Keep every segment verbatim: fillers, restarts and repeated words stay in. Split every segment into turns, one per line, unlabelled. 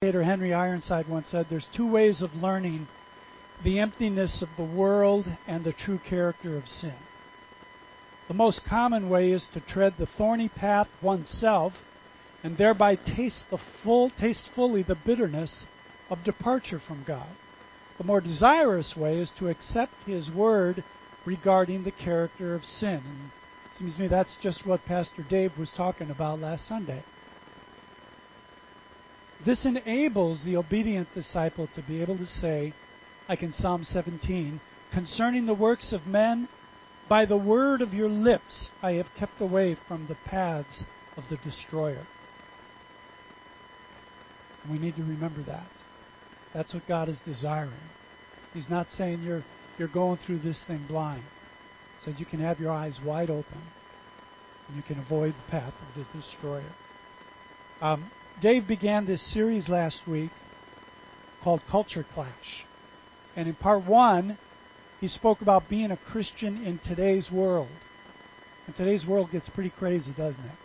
commentator Henry Ironside once said, there's two ways of learning the emptiness of the world and the true character of sin. The most common way is to tread the thorny path oneself and thereby taste the full, taste fully the bitterness of departure from God. The more desirous way is to accept His word regarding the character of sin. And it seems to me that's just what Pastor Dave was talking about last Sunday. This enables the obedient disciple to be able to say, like in Psalm seventeen, concerning the works of men, by the word of your lips I have kept away from the paths of the destroyer. And we need to remember that. That's what God is desiring. He's not saying you're you're going through this thing blind. He said you can have your eyes wide open and you can avoid the path of the destroyer. Um, Dave began this series last week called Culture Clash. And in part one, he spoke about being a Christian in today's world. And today's world gets pretty crazy, doesn't it?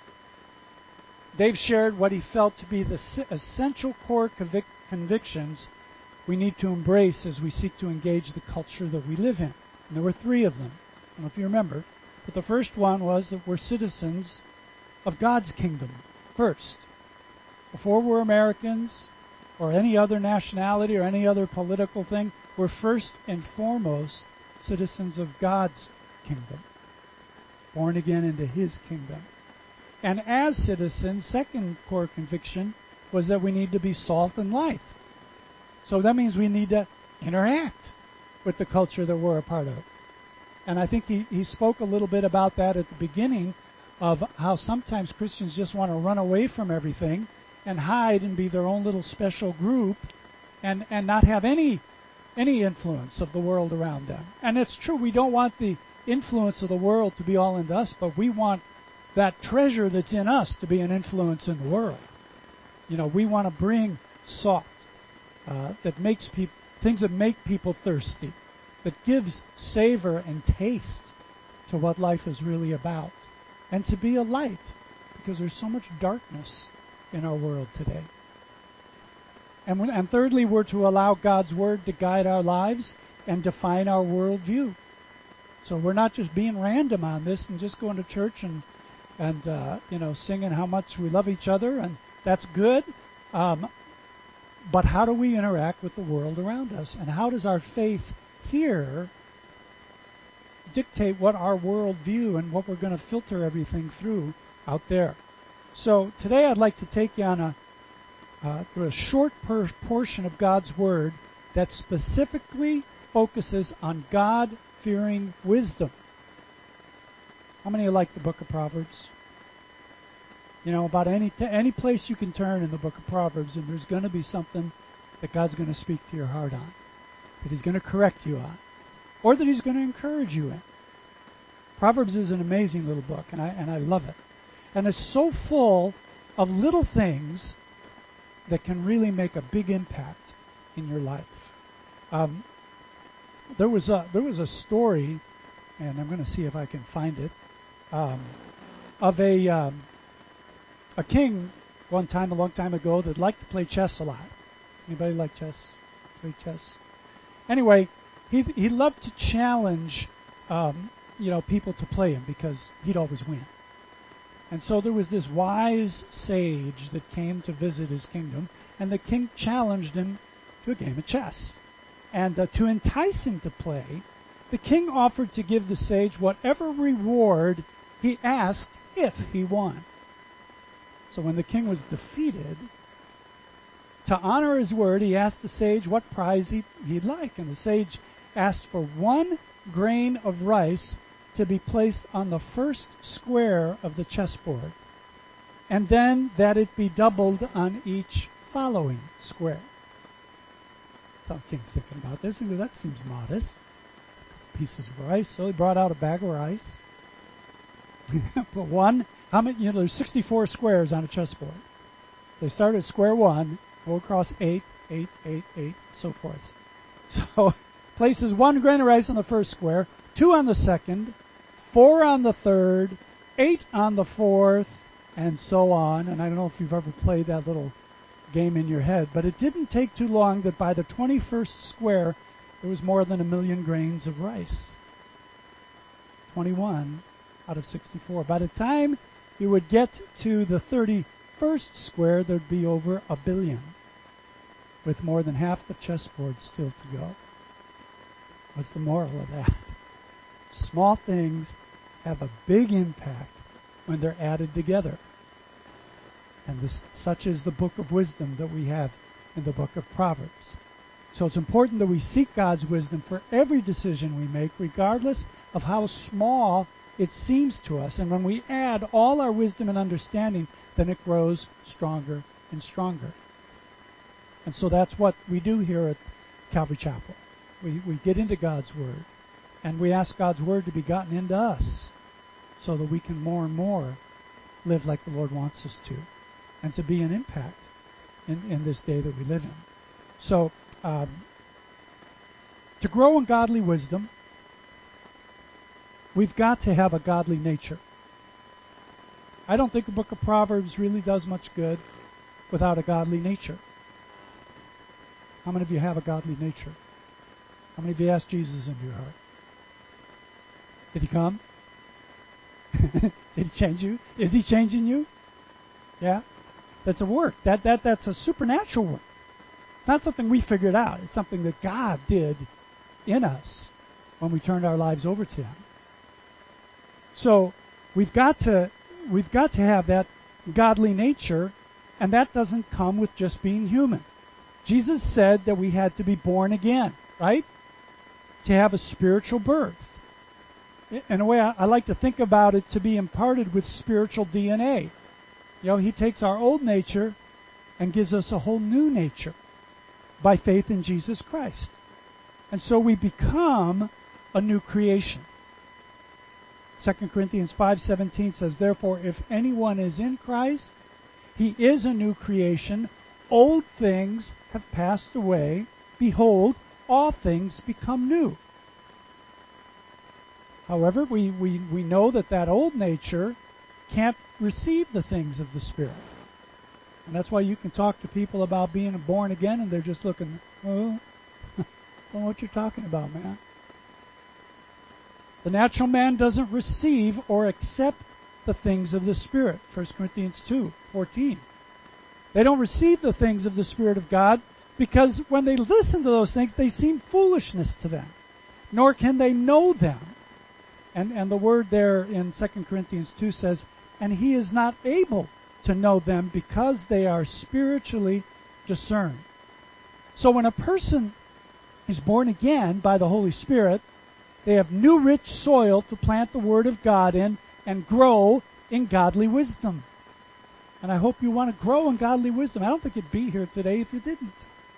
Dave shared what he felt to be the essential core convic- convictions we need to embrace as we seek to engage the culture that we live in. And there were three of them. I don't know if you remember. But the first one was that we're citizens of God's kingdom first. Before we're Americans or any other nationality or any other political thing, we're first and foremost citizens of God's kingdom, born again into His kingdom. And as citizens, second core conviction was that we need to be salt and light. So that means we need to interact with the culture that we're a part of. And I think he, he spoke a little bit about that at the beginning of how sometimes Christians just want to run away from everything and hide and be their own little special group and, and not have any any influence of the world around them. And it's true, we don't want the influence of the world to be all into us, but we want that treasure that's in us to be an influence in the world. You know, we want to bring salt uh, that makes people, things that make people thirsty, that gives savor and taste to what life is really about, and to be a light, because there's so much darkness in our world today. And, when, and thirdly, we're to allow God's Word to guide our lives and define our worldview. So we're not just being random on this and just going to church and, and uh, you know, singing how much we love each other, and that's good. Um, but how do we interact with the world around us? And how does our faith here dictate what our worldview and what we're going to filter everything through out there? So today I'd like to take you on a Uh, through a short per- portion of God's Word that specifically focuses on God-fearing wisdom. How many of you like the book of Proverbs? You know, about any t- any place you can turn in the book of Proverbs, and there's going to be something that God's going to speak to your heart on, that He's going to correct you on, or that He's going to encourage you in. Proverbs is an amazing little book, and I and I love it. And it's so full of little things that can really make a big impact in your life. Um, there was a there was a story, and I'm going to see if I can find it, um, of a um, a king one time, a long time ago, that liked to play chess a lot. Anybody like chess? Play chess? Anyway, he he loved to challenge um, you know people to play him because he'd always win. And so there was this wise sage that came to visit his kingdom, and the king challenged him to a game of chess. And uh, to entice him to play, the king offered to give the sage whatever reward he asked if he won. So when the king was defeated, to honor his word, he asked the sage what prize he, he'd like. And the sage asked for one grain of rice to be placed on the first square of the chessboard, and then that it be doubled on each following square. So the king's thinking about this, and that seems modest. Pieces of rice. So he brought out a bag of rice. But one, how many? You know, there's sixty-four squares on a chessboard. They start at square one, go across eight, eight, eight, eight, so forth. So places one grain of rice on the first square, two on the second, four on the third, eight on the fourth, and so on. And I don't know if you've ever played that little game in your head. But it didn't take too long that by the twenty-first square, there was more than a million grains of rice. twenty-one out of sixty-four. By the time you would get to the thirty-first square, there'd be over a billion, with more than half the chessboard still to go. What's the moral of that? Small things have a big impact when they're added together. And this, such is the book of wisdom that we have in the book of Proverbs. So it's important that we seek God's wisdom for every decision we make, regardless of how small it seems to us. And when we add all our wisdom and understanding, then it grows stronger and stronger. And so that's what we do here at Calvary Chapel. We, we get into God's Word, and we ask God's Word to be gotten into us so that we can more and more live like the Lord wants us to, and to be an impact in, in this day that we live in. So, um, to grow in godly wisdom, we've got to have a godly nature. I don't think the book of Proverbs really does much good without a godly nature. How many of you have a godly nature? How many of you asked Jesus into your heart? Did he come? Did he change you? Is he changing you? Yeah? That's a work. That that that's a supernatural work. It's not something we figured out. It's something that God did in us when we turned our lives over to him. So we've got to we've got to have that godly nature, and that doesn't come with just being human. Jesus said that we had to be born again, right? To have a spiritual birth. In a way, I, I like to think about it to be imparted with spiritual D N A. You know, he takes our old nature and gives us a whole new nature by faith in Jesus Christ. And so we become a new creation. Second Corinthians five seventeen says, "Therefore, if anyone is in Christ, he is a new creation. Old things have passed away. Behold, all things become new." However, we, we, we know that that old nature can't receive the things of the Spirit. And that's why you can talk to people about being born again, and they're just looking, oh, I don't know what you're talking about, man. The natural man doesn't receive or accept the things of the Spirit. First Corinthians two fourteen. They don't receive the things of the Spirit of God because when they listen to those things, they seem foolishness to them. Nor can they know them. And, and the word there in Second Corinthians two says, "And he is not able to know them because they are spiritually discerned." So when a person is born again by the Holy Spirit, they have new rich soil to plant the Word of God in and grow in godly wisdom. And I hope you want to grow in godly wisdom. I don't think you'd be here today if you didn't.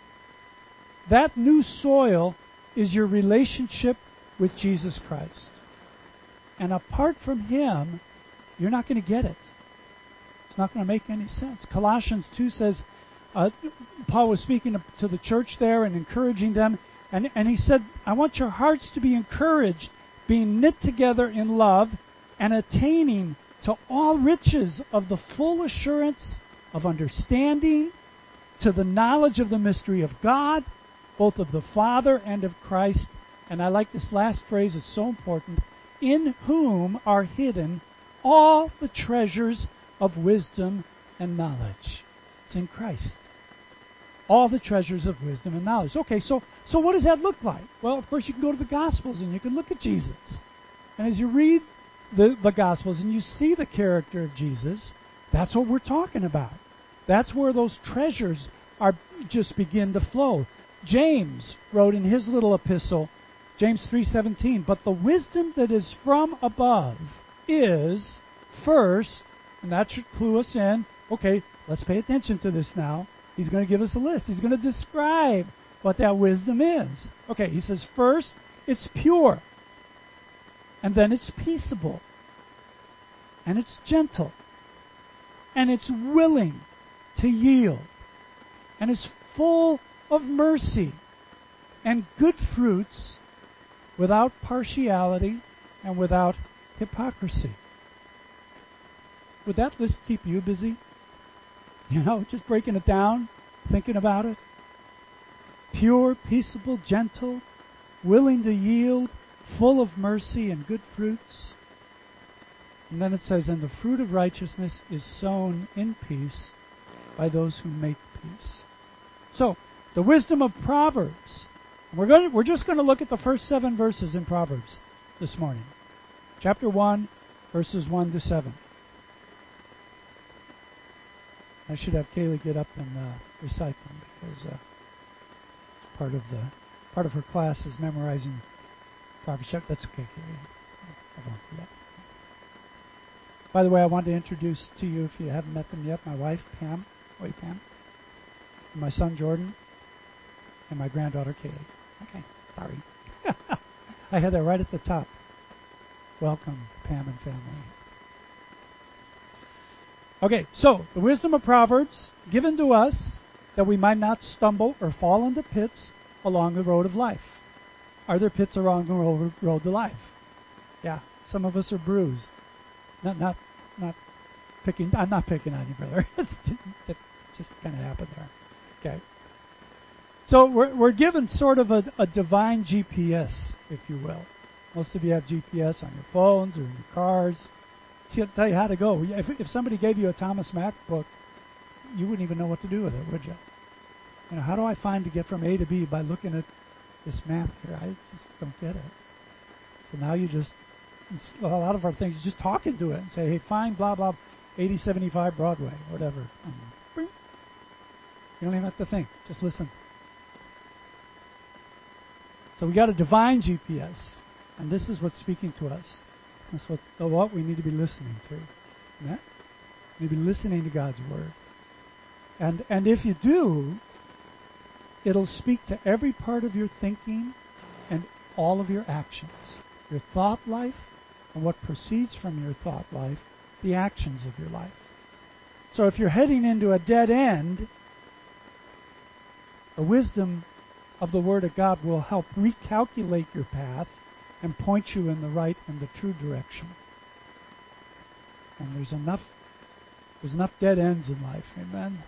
That new soil is your relationship with Jesus Christ. And apart from him, you're not going to get it. It's not going to make any sense. Colossians two says, uh, Paul was speaking to, to the church there and encouraging them. And, and he said, "I want your hearts to be encouraged, being knit together in love, and attaining to all riches of the full assurance of understanding, to the knowledge of the mystery of God, both of the Father and of Christ." And I like this last phrase, it's so important. "In whom are hidden all the treasures of wisdom and knowledge." It's in Christ. All the treasures of wisdom and knowledge. Okay, so so what does that look like? Well, of course, you can go to the Gospels and you can look at Jesus. And as you read the, the Gospels and you see the character of Jesus, that's what we're talking about. That's where those treasures are just begin to flow. James wrote in his little epistle, James three seventeen, "But the wisdom that is from above is first," and that should clue us in. Okay, let's pay attention to this now. He's going to give us a list. He's going to describe what that wisdom is. Okay, he says, first, it's pure. And then it's peaceable. And it's gentle. And it's willing to yield. And it's full of mercy and good fruits, without partiality and without hypocrisy. Would that list keep you busy? You know, just breaking it down thinking about it? Pure, peaceable, gentle, willing to yield, full of mercy and good fruits. And then it says, and the fruit of righteousness is sown in peace by those who make peace. So, the wisdom of Proverbs. We're going to, we're just going to look at the first seven verses in Proverbs this morning. Chapter one, verses one to seven. I should have Kaylee get up and uh, recite them because uh, part of the part of her class is memorizing Proverbs. That's okay, Kaylee. I won't do that. By the way, I want to introduce to you, if you haven't met them yet, my wife, Pam. Wait, Pam. And my son, Jordan. And my granddaughter, Kaylee. Okay, sorry. I had that right at the top. Welcome, Pam and family. Okay, so the wisdom of Proverbs given to us that we might not stumble or fall into pits along the road of life. Are there pits along the road, road to life? Yeah, some of us are bruised. Not, not, not picking. I'm not picking on you, brother. It's, it just kind of happened there. Okay. So we're we're given sort of a, a divine G P S, if you will. Most of you have G P S on your phones or in your cars. To tell you how to go. If, if somebody gave you a Thomas Mack book, you wouldn't even know what to do with it, would you? You know, how do I find to get from A to B by looking at this map here? I just don't get it. So now you just, a lot of our things, you just talk into it and say, hey, find blah, blah, eighty seventy-five Broadway, whatever. You don't even have to think. Just listen. So we got a divine G P S, and this is what's speaking to us. That's what, what we need to be listening to. Amen? We need to be listening to God's Word. And and if you do, it'll speak to every part of your thinking and all of your actions. Your thought life and what proceeds from your thought life, the actions of your life. So if you're heading into a dead end, the wisdom of the Word of God will help recalculate your path and point you in the right and the true direction. And there's enough there's enough dead ends in life. Amen.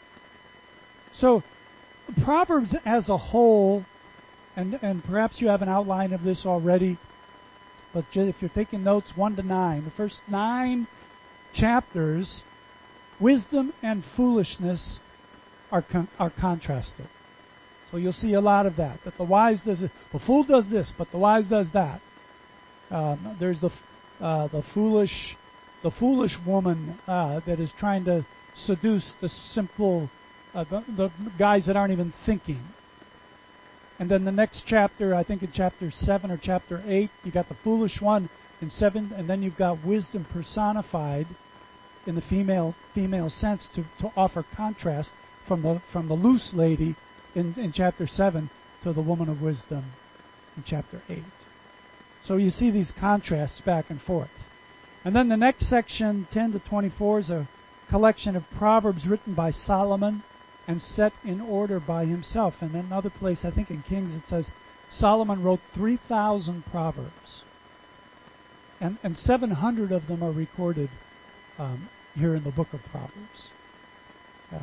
So Proverbs as a whole, and, and perhaps you have an outline of this already, but if you're taking notes, one to nine, the first nine chapters, wisdom and foolishness are con- are contrasted. So you'll see a lot of that. That the wise does it, the fool does this, but the wise does that. Um, there's the uh, the foolish the foolish woman uh, that is trying to seduce the simple uh, the, the guys that aren't even thinking. And then the next chapter, I think in chapter seven or chapter eight, you got the foolish one in seven, and then you've got wisdom personified in the female female sense to, to offer contrast from the from the loose lady in, in chapter seven to the woman of wisdom in chapter eight. So you see these contrasts back and forth. And then the next section, ten to twenty-four, is a collection of proverbs written by Solomon and set in order by himself. And in another place, I think in Kings, it says Solomon wrote three thousand proverbs. And, and seven hundred of them are recorded um, here in the book of Proverbs. Uh,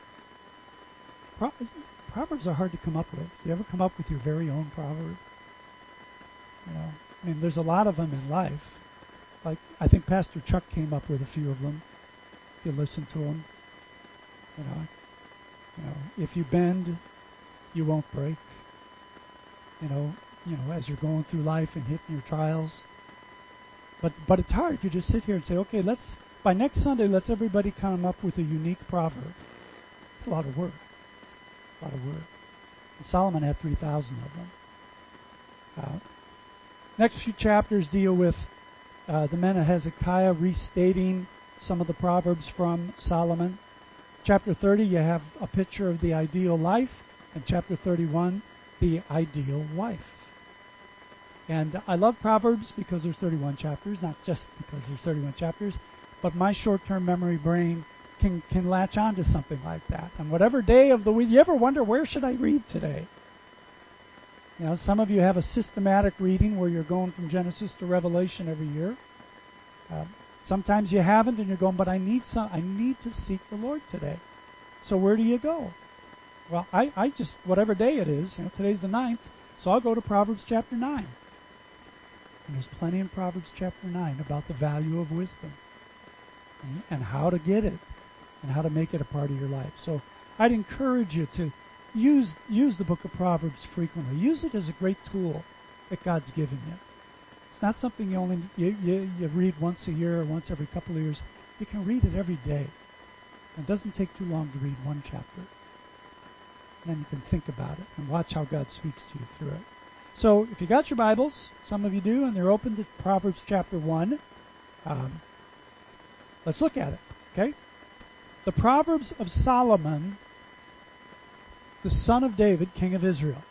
pro- proverbs are hard to come up with. Do you ever come up with your very own proverb? You know, I mean, there's a lot of them in life. Like, I think Pastor Chuck came up with a few of them. If you listen to him, you know, you know, if you bend, you won't break. You know, you know, as you're going through life and hitting your trials. But but it's hard if you just sit here and say, okay, let's by next Sunday, let's everybody come up with a unique proverb. It's a lot of work. A lot of work. And Solomon had three thousand of them. Uh, next few chapters deal with uh, the men of Hezekiah restating some of the proverbs from Solomon. Chapter thirty, you have a picture of the ideal life. And chapter thirty-one, the ideal wife. And I love Proverbs because there's thirty-one chapters, not just because there's thirty-one chapters, but my short-term memory brain can, can latch on to something like that. And whatever day of the week, you ever wonder, where should I read today? You know, some of you have a systematic reading where you're going from Genesis to Revelation every year. Uh, sometimes you haven't, and you're going, but I need some. I need to seek the Lord today. So where do you go? Well, I, I just, whatever day it is, you know, today's the ninth, so I'll go to Proverbs chapter nine. And there's plenty in Proverbs chapter nine about the value of wisdom and, and how to get it and how to make it a part of your life. So I'd encourage you to use use the book of Proverbs frequently. Use it as a great tool that God's given you. It's not something you only you, you, you read once a year or once every couple of years. You can read it every day. It doesn't take too long to read one chapter. And you can think about it and watch how God speaks to you through it. So if you got your Bibles, some of you do, and they're open to Proverbs chapter one, um, let's look at it, okay? The Proverbs of Solomon, the son of David, king of Israel.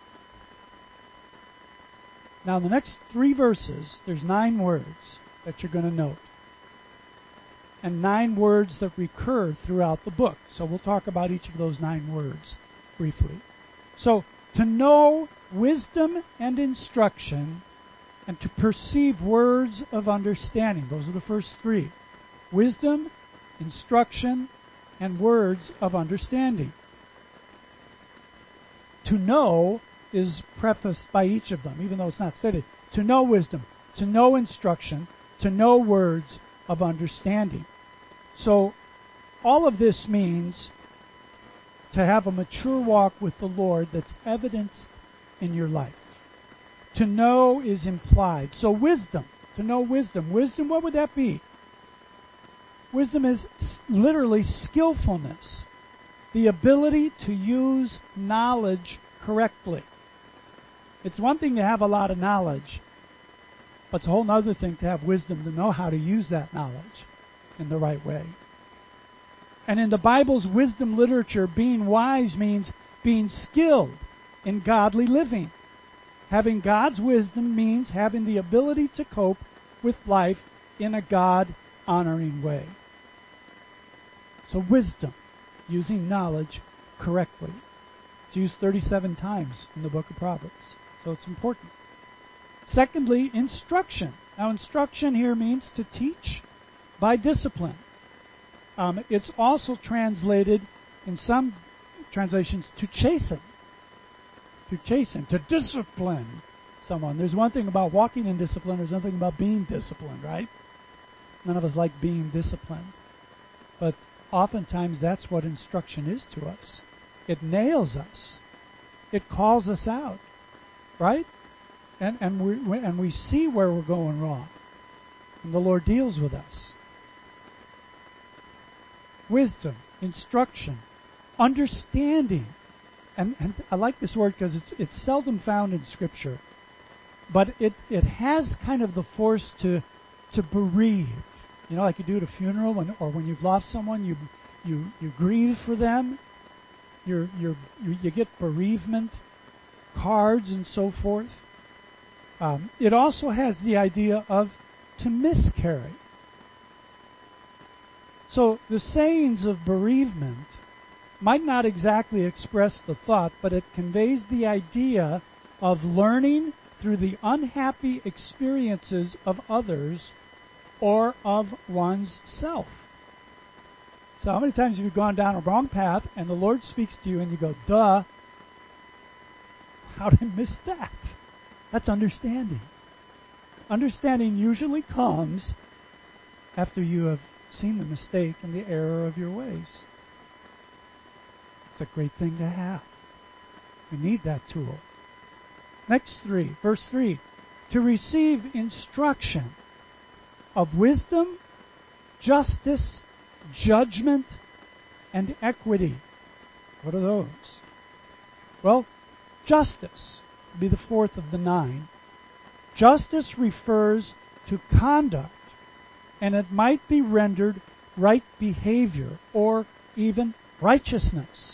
Now, in the next three verses, there's nine words that you're going to note, and nine words that recur throughout the book. So we'll talk about each of those nine words briefly. So, to know wisdom and instruction, and to perceive words of understanding. Those are the first three. Wisdom, instruction, and words of understanding. To know is prefaced by each of them, even though it's not stated. To know wisdom, to know instruction, to know words of understanding. So, all of this means to have a mature walk with the Lord that's evidenced in your life. To know is implied. So wisdom, to know wisdom. Wisdom, what would that be? Wisdom is literally skillfulness, the ability to use knowledge correctly. It's one thing to have a lot of knowledge, but it's a whole other thing to have wisdom, to know how to use that knowledge in the right way. And in the Bible's wisdom literature, being wise means being skilled in godly living. Having God's wisdom means having the ability to cope with life in a God-honoring way. So wisdom, using knowledge correctly. It's used thirty-seven times in the book of Proverbs, so it's important. Secondly, instruction. Now, instruction here means to teach by discipline. Um, it's also translated in some translations to chasten. To chasten, to discipline someone. There's one thing about walking in discipline, there's nothing about being disciplined, right? None of us like being disciplined. But oftentimes that's what instruction is to us. It nails us. It calls us out, right? And, and, we, and we see where we're going wrong. And the Lord deals with us. Wisdom, instruction, understanding. And, and I like this word because it's it's seldom found in Scripture. But it, it has kind of the force to to bereave. You know, like you do at a funeral, when, or when you've lost someone, you you you grieve for them. You're, you're, you you get bereavement cards and so forth. Um, it also has the idea of to miscarry. So the sayings of bereavement might not exactly express the thought, but it conveys the idea of learning through the unhappy experiences of others or of one's self. So how many times have you gone down a wrong path and the Lord speaks to you and you go, duh, how did I miss that? That's understanding. Understanding usually comes after you have seen the mistake and the error of your ways. It's a great thing to have. We need that tool. Next three, verse three. To receive instruction of wisdom, justice, judgment, and equity. What are those? Well, justice would be the fourth of the nine. Justice refers to conduct, and it might be rendered right behavior or even righteousness.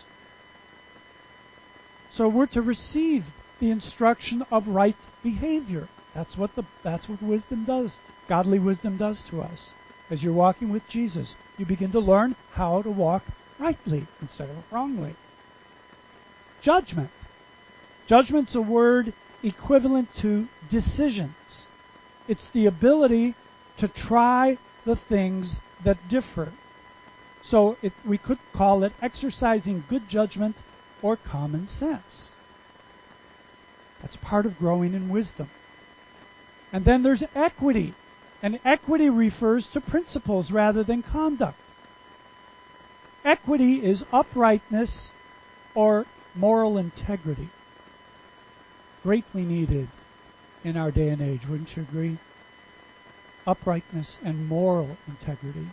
So we're to receive the instruction of right behavior. That's what the that's what wisdom does. Godly wisdom does to us. As you're walking with Jesus, you begin to learn how to walk rightly instead of wrongly. Judgment. Judgment's a word equivalent to decisions. It's the ability to try the things that differ. So it, we could call it exercising good judgment or common sense. That's part of growing in wisdom. And then there's equity. And equity refers to principles rather than conduct. Equity is uprightness or moral integrity. Greatly needed in our day and age, wouldn't you agree? Uprightness and moral integrity.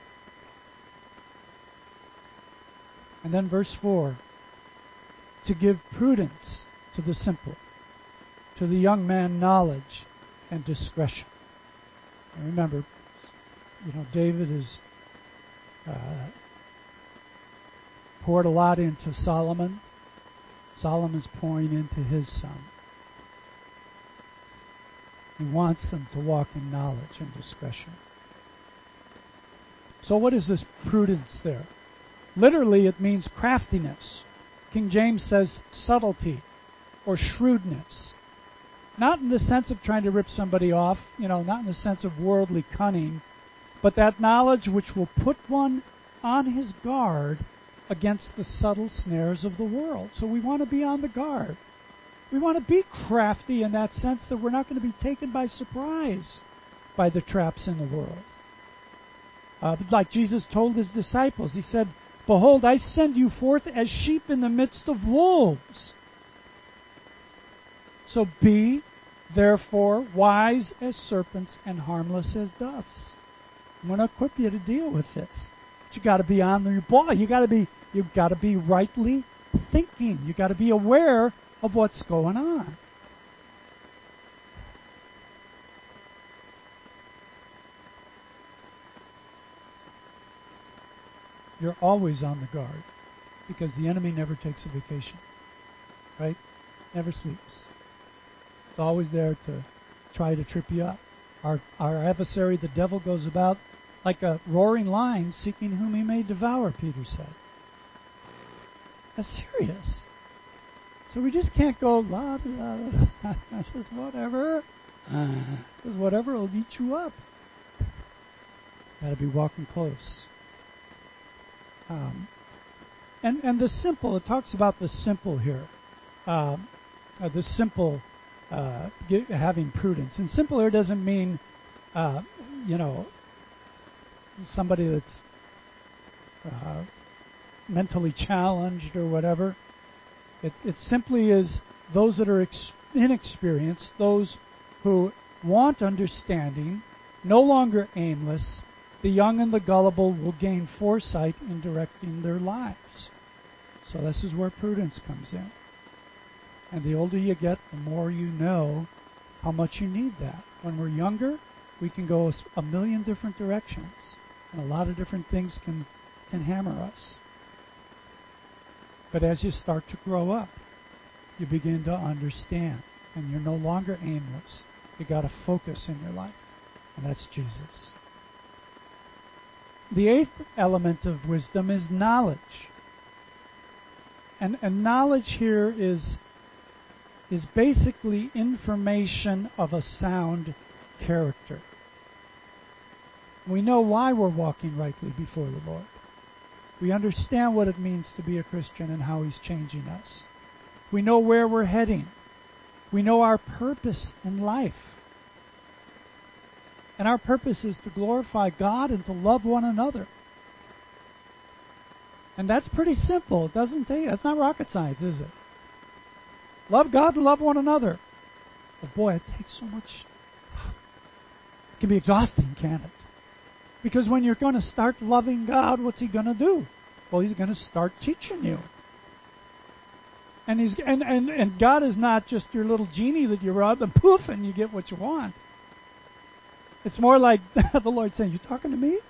And then verse four, to give prudence to the simple, to the young man knowledge and discretion. And remember, you know, David has uh, poured a lot into Solomon. Solomon's pouring into his son. He wants them to walk in knowledge and discretion. So what is this prudence there? Literally, it means craftiness. King James says subtlety or shrewdness. Not in the sense of trying to rip somebody off, you know, not in the sense of worldly cunning, but that knowledge which will put one on his guard against the subtle snares of the world. So we want to be on the guard. We want to be crafty in that sense that we're not going to be taken by surprise by the traps in the world. Uh, like Jesus told his disciples, he said, "Behold, I send you forth as sheep in the midst of wolves." So be, therefore, wise as serpents and harmless as doves. I'm going to equip you to deal with this. But you got to be on your ball. You got to be, you've got to be rightly thinking. You got to be aware of what's going on. You're always on the guard because the enemy never takes a vacation, right? Never sleeps. It's always there to try to trip you up. Our, our adversary, the devil, goes about like a roaring lion seeking whom he may devour, Peter said. That's serious. So we just can't go, la, la, la, just whatever. Just whatever will eat you up. Got to be walking close. Um, and, and the simple, it talks about the simple here. Um, uh, the simple uh, get, having prudence. And simple here doesn't mean, uh, you know, somebody that's uh, mentally challenged or whatever. It, it simply is those that are ex- inexperienced, those who want understanding, no longer aimless. The young and the gullible will gain foresight in directing their lives. So this is where prudence comes in. And the older you get, the more you know how much you need that. When we're younger, we can go a million different directions, and a lot of different things can, can hammer us. But as you start to grow up, you begin to understand, and you're no longer aimless. You got a focus in your life, and that's Jesus. The eighth element of wisdom is knowledge. And, and knowledge here is, is basically information of a sound character. We know why we're walking rightly before the Lord. We understand what it means to be a Christian and how He's changing us. We know where we're heading. We know our purpose in life. And our purpose is to glorify God and to love one another. And that's pretty simple. It doesn't take, that's not rocket science, is it? Love God and love one another. But boy, it takes so much. It can be exhausting, can't it? Because when you're going to start loving God, what's He going to do? Well, He's going to start teaching you. And he's and, and, and God is not just your little genie that you rub and poof and you get what you want. It's more like the Lord saying, "You talking to me?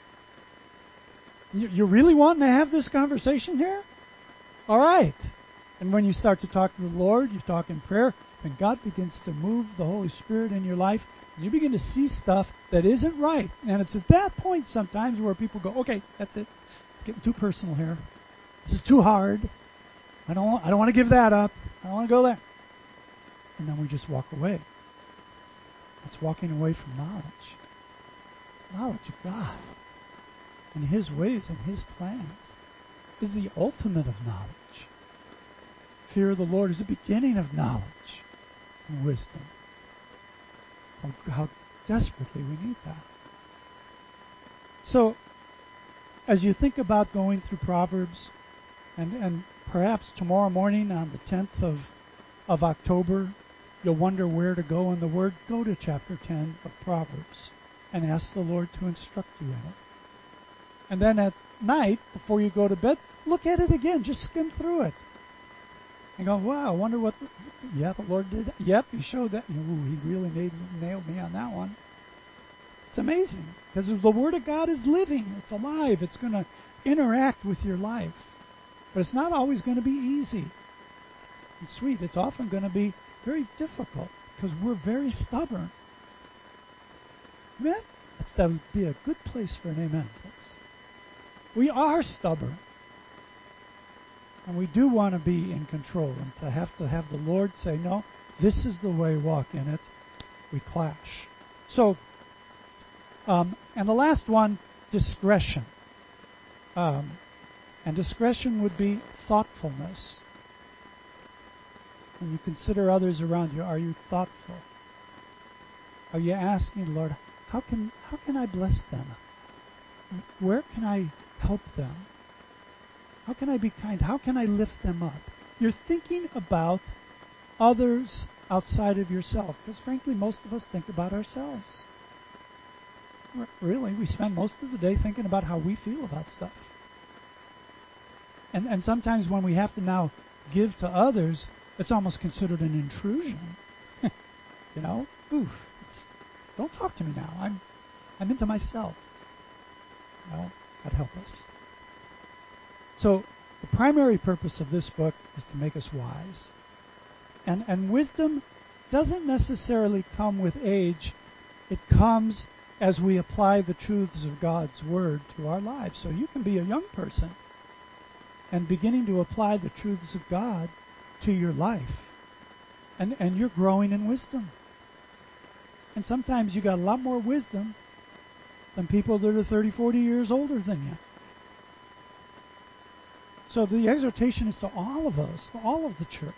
You, you really wanting to have this conversation here? All right." And when you start to talk to the Lord, you talk in prayer, and God begins to move the Holy Spirit in your life, and you begin to see stuff that isn't right. And it's at that point sometimes where people go, "Okay, that's it. It's getting too personal here. This is too hard. I don't want, I don't want to give that up. I don't want to go there." And then we just walk away. It's walking away from knowledge. Knowledge of God and His ways and His plans is the ultimate of knowledge. fear of the Lord is the beginning of knowledge and wisdom. How, how desperately we need that. So, as you think about going through Proverbs, and, and perhaps tomorrow morning on the tenth of, of October, you'll wonder where to go in the Word, go to chapter ten of Proverbs and ask the Lord to instruct you in it. And then at night, before you go to bed, look at it again. Just skim through it. And go, wow, I wonder what, the, yeah, the Lord did. Yep, He showed that. Ooh, He really made, nailed me on that one. It's amazing because the Word of God is living. It's alive. It's going to interact with your life. But it's not always going to be easy and sweet. It's often going to be very difficult because we're very stubborn. Amen? That would be a good place for an amen, folks. We are stubborn. And we do want to be in control. And to have to have the Lord say, no, this is the way, walk in it, we clash. So, um, and the last one, discretion. Um, and discretion would be thoughtfulness. When you consider others around you, are you thoughtful? Are you asking, Lord, how can how can I bless them? Where can I help them? How can I be kind? How can I lift them up? You're thinking about others outside of yourself, because frankly, most of us think about ourselves. Really, we spend most of the day thinking about how we feel about stuff. And and sometimes when we have to now give to others, it's almost considered an intrusion. You know, oof. It's, don't talk to me now. I'm I'm into myself. Well, God help us. So the primary purpose of this book is to make us wise. And and wisdom doesn't necessarily come with age. It comes as we apply the truths of God's Word to our lives. So you can be a young person and beginning to apply the truths of God to your life. And and you're growing in wisdom. And sometimes you got a lot more wisdom than people that are thirty, forty years older than you. So the exhortation is to all of us, to all of the church.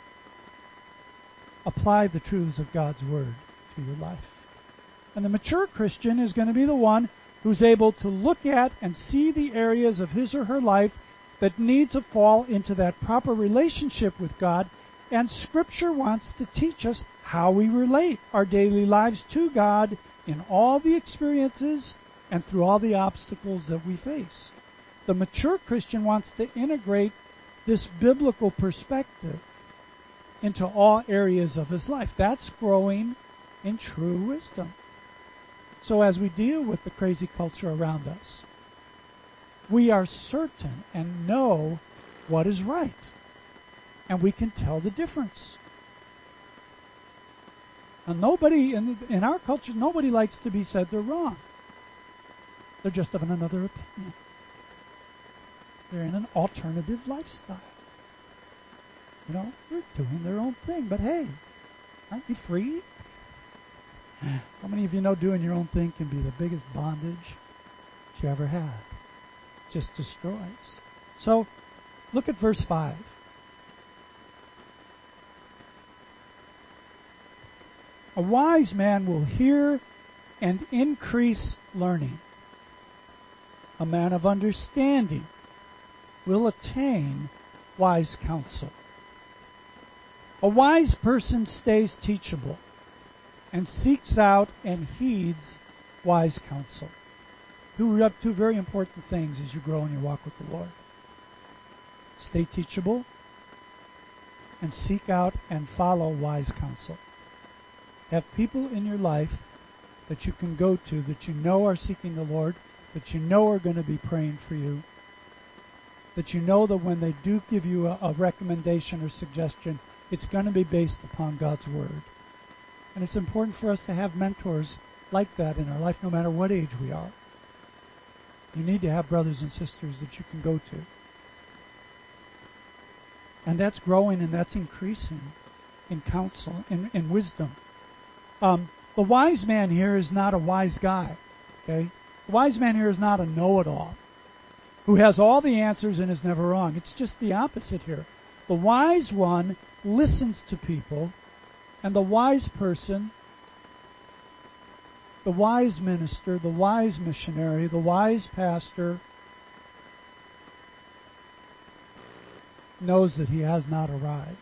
Apply the truths of God's Word to your life. And the mature Christian is going to be the one who's able to look at and see the areas of his or her life that need to fall into that proper relationship with God. And Scripture wants to teach us how we relate our daily lives to God in all the experiences and through all the obstacles that we face. The mature Christian wants to integrate this biblical perspective into all areas of his life. That's growing in true wisdom. So as we deal with the crazy culture around us, we are certain and know what is right. And we can tell the difference. And nobody, in, in our culture, nobody likes to be said they're wrong. They're just of another opinion. They're in an alternative lifestyle. You know, they're doing their own thing. But hey, aren't you free? How many of you know doing your own thing can be the biggest bondage you ever had? It just destroys. So, look at verse five. A wise man will hear and increase learning. A man of understanding will attain wise counsel. A wise person stays teachable and seeks out and heeds wise counsel. Two, two very important things as you grow in your walk with the Lord. Stay teachable and seek out and follow wise counsel. Have people in your life that you can go to that you know are seeking the Lord, that you know are going to be praying for you, that you know that when they do give you a, a recommendation or suggestion, it's going to be based upon God's Word. And it's important for us to have mentors like that in our life, no matter what age we are. You need to have brothers and sisters that you can go to. And that's growing and that's increasing in counsel, in, in wisdom. Um, the wise man here is not a wise guy. Okay? The wise man here is not a know-it-all who has all the answers and is never wrong. It's just the opposite here. The wise one listens to people, and the wise person, the wise minister, the wise missionary, the wise pastor knows that he has not arrived.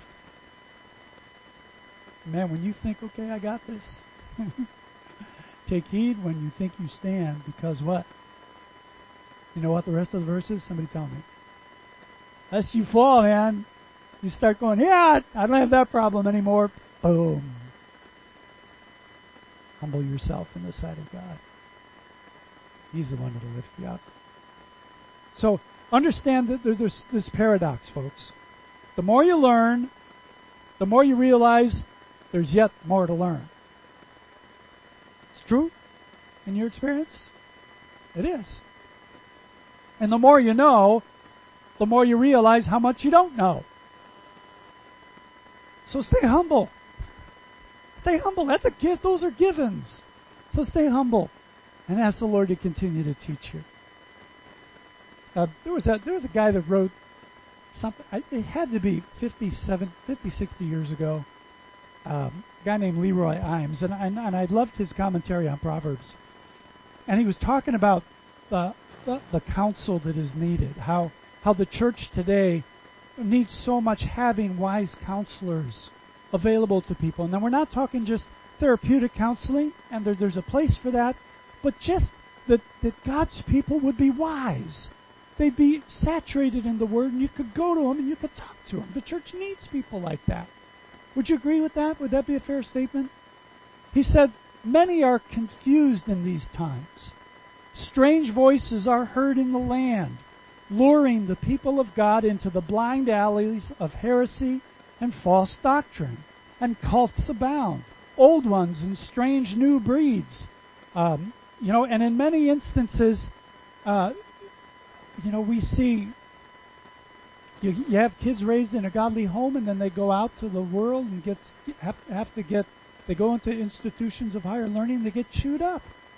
Man, when you think, okay, I got this, take heed when you think you stand, because what? You know what the rest of the verse is? Somebody tell me. Lest you fall, man. You start going, yeah, I don't have that problem anymore. Boom. Humble yourself in the sight of God. He's the one that'll lift you up. So understand that there's this paradox, folks. The more you learn, the more you realize there's yet more to learn. It's true in your experience? It is. And the more you know, the more you realize how much you don't know. So stay humble. Stay humble. That's a gift. Those are givens. So stay humble and ask the Lord to continue to teach you. Uh, there was a there was a guy that wrote something. It had to be fifty-seven, fifty, sixty years ago. Um, a guy named Leroy Imes, and, and and I loved his commentary on Proverbs. And he was talking about the the, the counsel that is needed. How how the church today needs so much having wise counselors available to people. And then we're not talking just therapeutic counseling, and there, there's a place for that, but just that, that God's people would be wise. They'd be saturated in the Word, and you could go to them and you could talk to them. The church needs people like that. Would you agree with that? Would that be a fair statement? He said, many are confused in these times. Strange voices are heard in the land, luring the people of God into the blind alleys of heresy and false doctrine, and cults abound, old ones and strange new breeds. Um, you know, and in many instances, uh, you know, we see you, you have kids raised in a godly home, and then they go out to the world and get have, have to get they go into institutions of higher learning, and they get chewed up.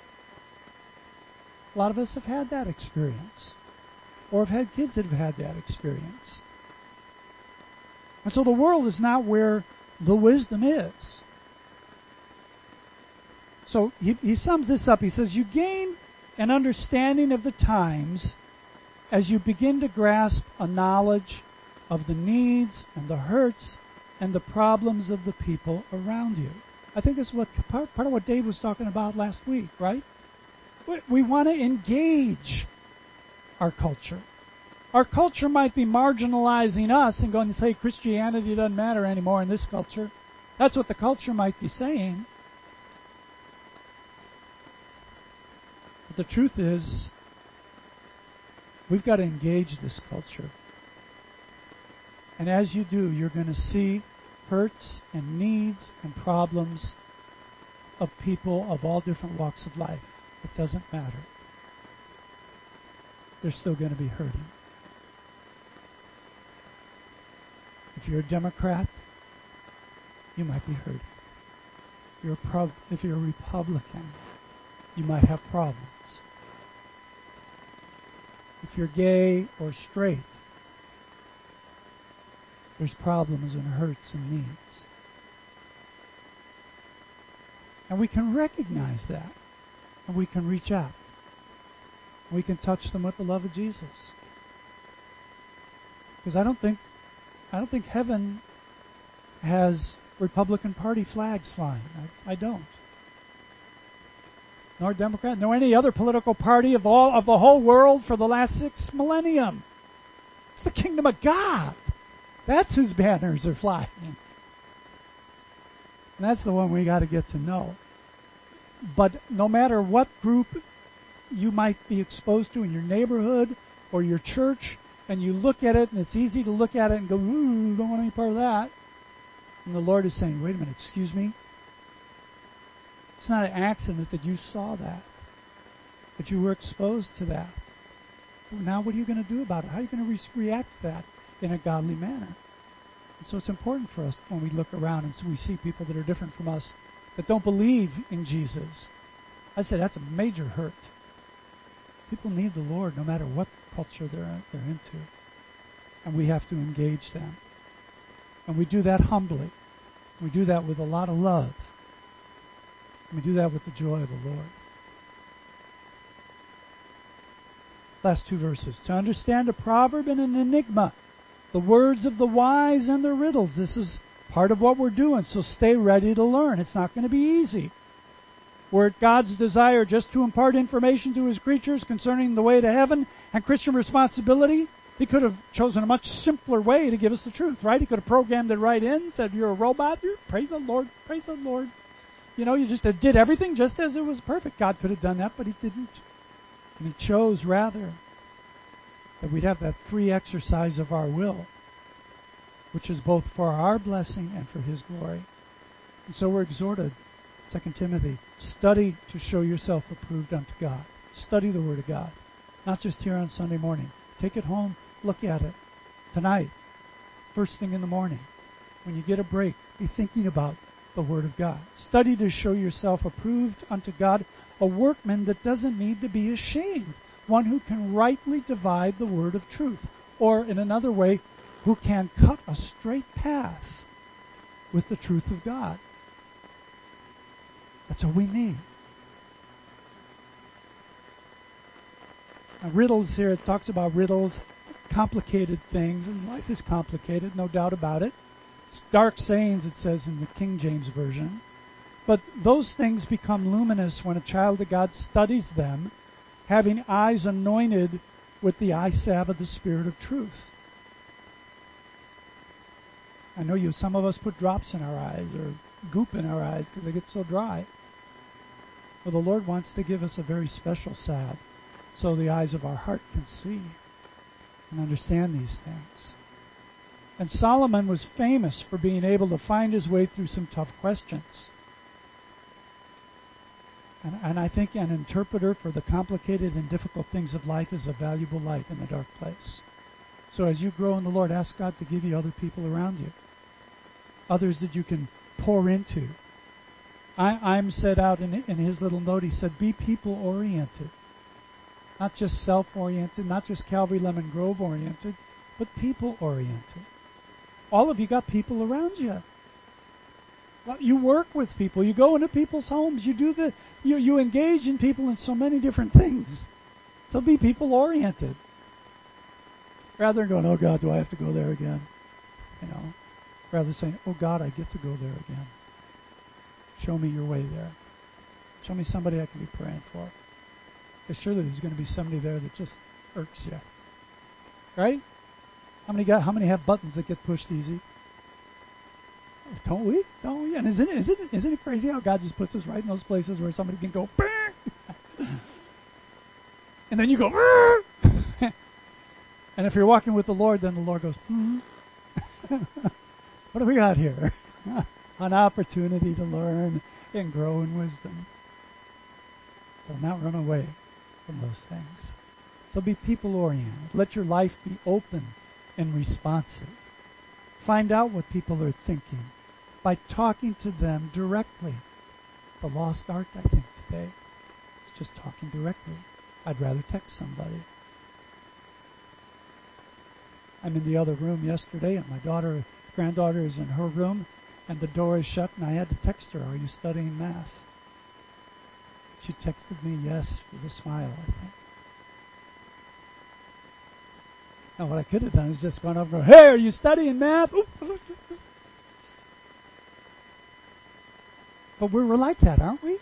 A lot of us have had that experience, or have had kids that have had that experience. And so the world is not where the wisdom is. So he, he sums this up. He says, you gain an understanding of the times as you begin to grasp a knowledge of the needs and the hurts and the problems of the people around you. I think this is what part, part of what Dave was talking about last week, right? We, we want to engage our culture. Our culture might be marginalizing us and going to say Christianity doesn't matter anymore in this culture. That's what the culture might be saying. But the truth is, we've got to engage this culture. And as you do, you're going to see hurts and needs and problems of people of all different walks of life. It doesn't matter. They're still going to be hurting. If you're a Democrat, you might be hurting. If you're a, pro- if you're a Republican, you might have problems. If you're gay or straight, there's problems and hurts and needs. And we can recognize that. And we can reach out. We can touch them with the love of Jesus. Because I don't think I don't think heaven has Republican Party flags flying. I, I don't. Nor Democrat, nor any other political party of all of the whole world for the last six millennium. It's the kingdom of God. That's whose banners are flying. And that's the one we got to get to know. But no matter what group you might be exposed to in your neighborhood or your church, and you look at it, and it's easy to look at it and go, ooh, don't want any part of that. And the Lord is saying, wait a minute, excuse me? It's not an accident that you saw that, that you were exposed to that. Now what are you going to do about it? How are you going to re- react to that in a godly manner? And so it's important for us when we look around and so we see people that are different from us that don't believe in Jesus. I say that's a major hurt. People need the Lord no matter what culture they're they're into. And we have to engage them. And we do that humbly. We do that with a lot of love. We do that with the joy of the Lord. Last two verses. To understand a proverb and an enigma, the words of the wise and their riddles. This is part of what we're doing, so stay ready to learn. It's not going to be easy. Were it God's desire just to impart information to his creatures concerning the way to heaven and Christian responsibility, he could have chosen a much simpler way to give us the truth, right? He could have programmed it right in, said, you're a robot, you're, praise the Lord, praise the Lord. You know, you just did everything just as it was perfect. God could have done that, but he didn't. And he chose, rather, that we'd have that free exercise of our will, which is both for our blessing and for his glory. And so we're exhorted, Second Timothy, study to show yourself approved unto God. Study the Word of God, not just here on Sunday morning. Take it home, look at it. Tonight, first thing in the morning, when you get a break, be thinking about the Word of God. Study to show yourself approved unto God, a workman that doesn't need to be ashamed, one who can rightly divide the word of truth, or in another way, who can cut a straight path with the truth of God. That's what we need. Now, riddles here, it talks about riddles, complicated things, and life is complicated, no doubt about it. It's dark sayings, it says in the King James Version. But those things become luminous when a child of God studies them, having eyes anointed with the eye salve of the Spirit of truth. I know you. Some of us put drops in our eyes or goop in our eyes because they get so dry. Well, the Lord wants to give us a very special salve so the eyes of our heart can see and understand these things. And Solomon was famous for being able to find his way through some tough questions. And, and I think an interpreter for the complicated and difficult things of life is a valuable light in a dark place. So as you grow in the Lord, ask God to give you other people around you, others that you can pour into. I, I'm set out in, in his little note, he said, be people-oriented. Not just self-oriented, not just Calvary Lemon Grove-oriented, but people-oriented. All of you got people around you. You work with people. You go into people's homes. You do the you you engage in people in so many different things. So be people-oriented. Rather than going, oh God, do I have to go there again? You know, rather saying, oh God, I get to go there again. Show me your way there. Show me somebody I can be praying for. Because surely there's going to be somebody there that just irks you, right? How many got? How many have buttons that get pushed easy? Don't we? Don't we? And isn't it, isn't it, isn't it crazy how God just puts us right in those places where somebody can go, and then you go, and if you're walking with the Lord, then the Lord goes, hmm. What do we got here? An opportunity to learn and grow in wisdom. So not run away from those things. So be people-oriented. Let your life be open and responsive. Find out what people are thinking by talking to them directly. It's a lost art, I think, today. It's just talking directly. I'd rather text somebody. I'm in the other room yesterday, and my daughter, granddaughter is in her room, and the door is shut, and I had to text her, are you studying math? She texted me yes with a smile, I think. Now, what I could have done is just gone up and go, hey, are you studying math? But we're like that, aren't we?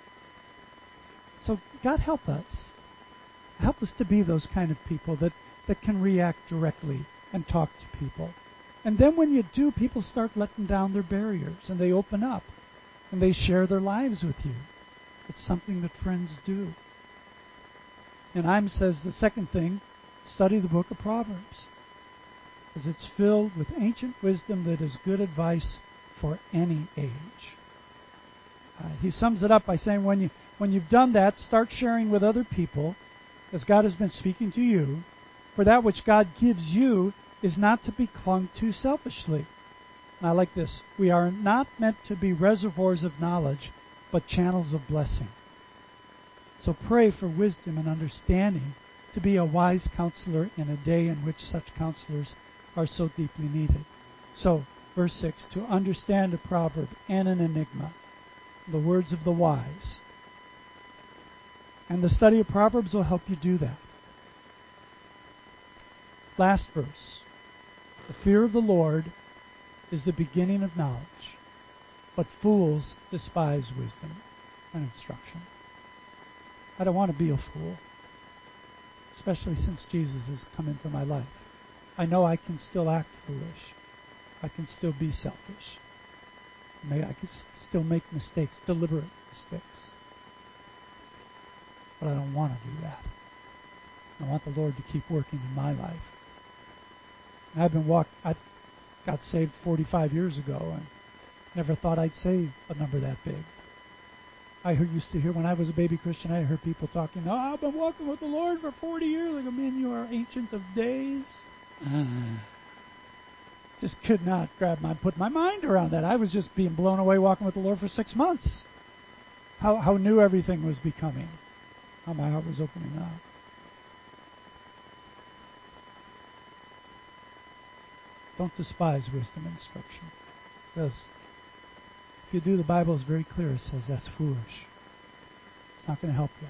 So God help us. Help us to be those kind of people that, that can react directly and talk to people. And then when you do, people start letting down their barriers and they open up and they share their lives with you. It's something that friends do. And I'm says the second thing, study the book of Proverbs, because it's filled with ancient wisdom that is good advice for any age. Uh, he sums it up by saying when, you, when you've done that, start sharing with other people, as God has been speaking to you, for that which God gives you is not to be clung to selfishly. And I like this. We are not meant to be reservoirs of knowledge, but channels of blessing. So pray for wisdom and understanding to be a wise counselor in a day in which such counselors are so deeply needed. So Verse six, to understand a proverb and an enigma, the words of the wise. And the study of Proverbs will help you do that. Last verse. The fear of the Lord is the beginning of knowledge, but fools despise wisdom and instruction. I don't want to be a fool, especially since Jesus has come into my life. I know I can still act foolish. I can still be selfish. I can still make mistakes, deliberate mistakes. But I don't want to do that. I want the Lord to keep working in my life. And I've been walk. I got saved forty-five years ago, and never thought I'd say a number that big. I heard, used to hear when I was a baby Christian, I heard people talking, oh, I've been walking with the Lord for forty years. I go, man, you are ancient of days. Just could not grab my, put my mind around that. I was just being blown away walking with the Lord for six months. How, how new everything was becoming. How my heart was opening up. Don't despise wisdom and instruction. Because if you do, the Bible is very clear. It says that's foolish. It's not going to help you.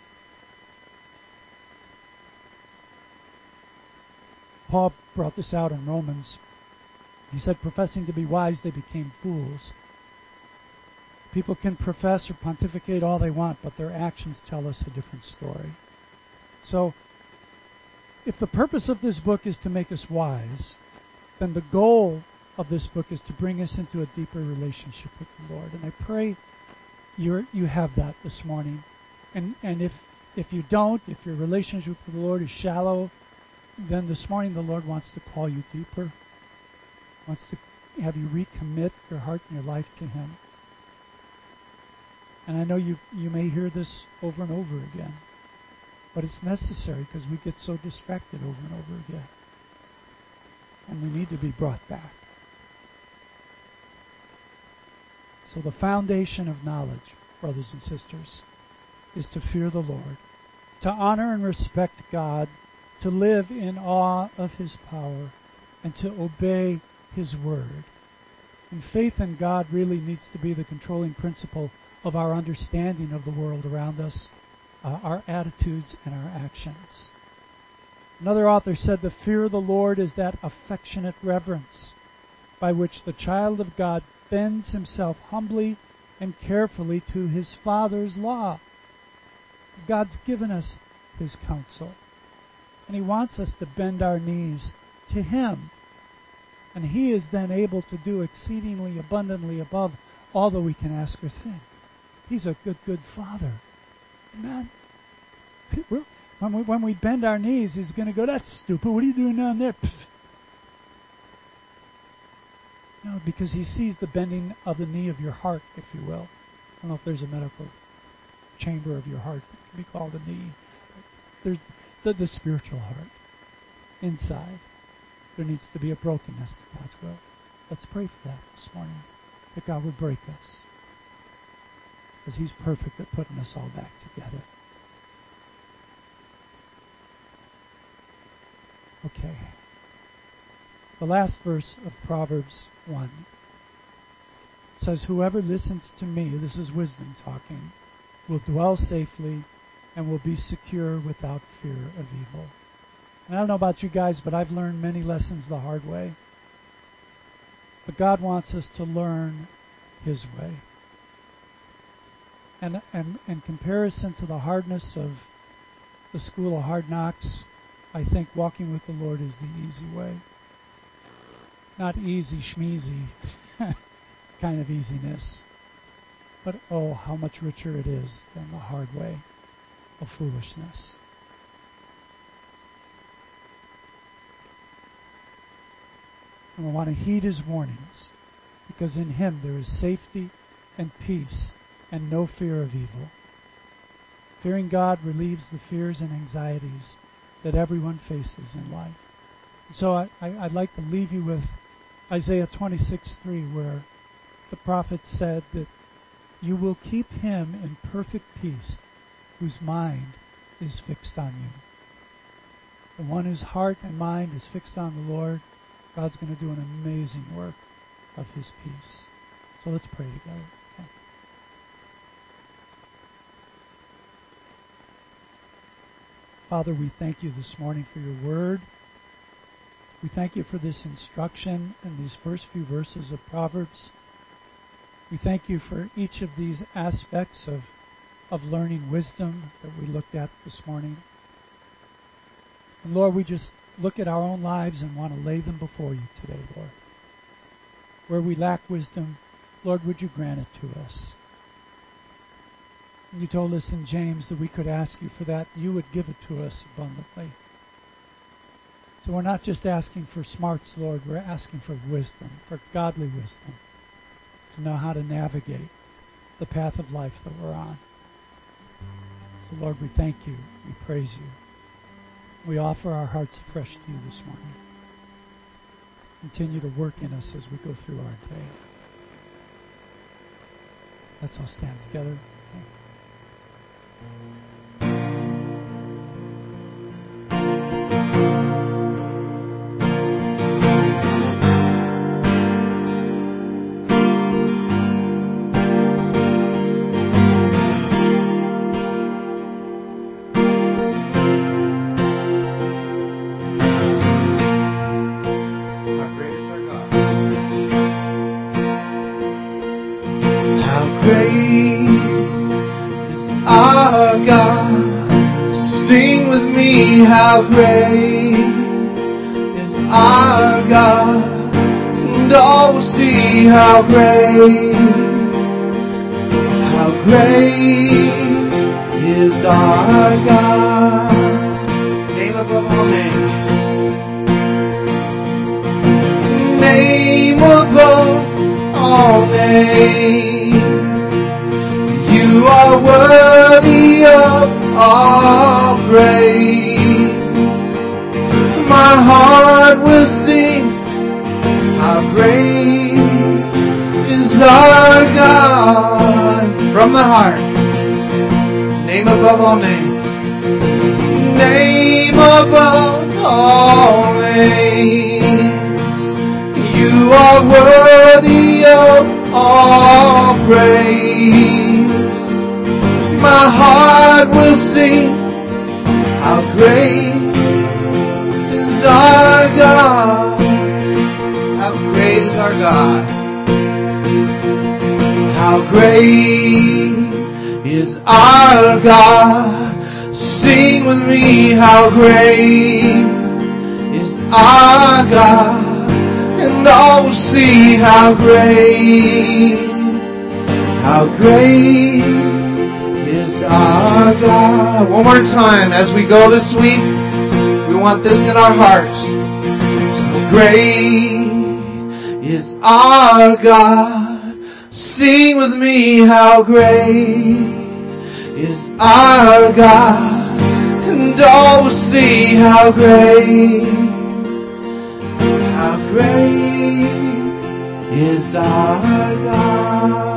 Paul brought this out in Romans. He said, professing to be wise, they became fools. People can profess or pontificate all they want, but their actions tell us a different story. So, if the purpose of this book is to make us wise, then the goal of this book is to bring us into a deeper relationship with the Lord. And I pray you you have that this morning. And and if if you don't, if your relationship with the Lord is shallow, then this morning the Lord wants to call you deeper. Wants to have you recommit your heart and your life to Him. And I know you you may hear this over and over again, but it's necessary because we get so distracted over and over again. And we need to be brought back. So the foundation of knowledge, brothers and sisters, is to fear the Lord, to honor and respect God, to live in awe of His power, and to obey His word. And faith in God really needs to be the controlling principle of our understanding of the world around us, uh, our attitudes and our actions. Another author said, the fear of the Lord is that affectionate reverence by which the child of God bends himself humbly and carefully to his Father's law. God's given us His counsel, and He wants us to bend our knees to Him. And He is then able to do exceedingly abundantly above all that we can ask or think. He's a good, good Father. Amen. We're, When we, when we bend our knees, He's going to go, that's stupid. What are you doing down there? Pfft. No, because He sees the bending of the knee of your heart, if you will. I don't know if there's a medical chamber of your heart that can be called a knee. There's the, the spiritual heart. Inside, there needs to be a brokenness to God's will. Let's pray for that this morning, that God would break us. Because He's perfect at putting us all back together. Okay. The last verse of Proverbs one says, whoever listens to me, this is wisdom talking, will dwell safely and will be secure without fear of evil. And I don't know about you guys, but I've learned many lessons the hard way. But God wants us to learn His way. And, and in comparison to the hardness of the school of hard knocks, I think walking with the Lord is the easy way. Not easy schmeezy kind of easiness, but oh, how much richer it is than the hard way of foolishness. And we want to heed His warnings, because in Him there is safety and peace and no fear of evil. Fearing God relieves the fears and anxieties that everyone faces in life. So I, I, I'd like to leave you with Isaiah twenty-six three, where the prophet said that you will keep him in perfect peace whose mind is fixed on you. The one whose heart and mind is fixed on the Lord, God's going to do an amazing work of His peace. So let's pray together. Okay. Father, we thank you this morning for your word. We thank you for this instruction in these first few verses of Proverbs. We thank you for each of these aspects of, of learning wisdom that we looked at this morning. And Lord, we just look at our own lives and want to lay them before you today, Lord. Where we lack wisdom, Lord, would you grant it to us? You told us in James that we could ask you for that. You would give it to us abundantly. So we're not just asking for smarts, Lord. We're asking for wisdom, for godly wisdom, to know how to navigate the path of life that we're on. So, Lord, we thank you. We praise you. We offer our hearts afresh to you this morning. Continue to work in us as we go through our day. Let's all stand together.
How great is our God, and all will see how great, how great is our God. Name above all names. Name above all names. You are worthy of all praise. My heart will sing, how great is our God. From the heart, name above all names. Name above all names. You are worthy of all praise. My heart will sing, how great is our God. How great is our God. How great is our God. Sing with me, how great is our God. And all will see how great, how great is our God. One more time as we go this week. We want this in our hearts. So great is our God. Sing with me, how great is our God. And all will see how great, how great is our God.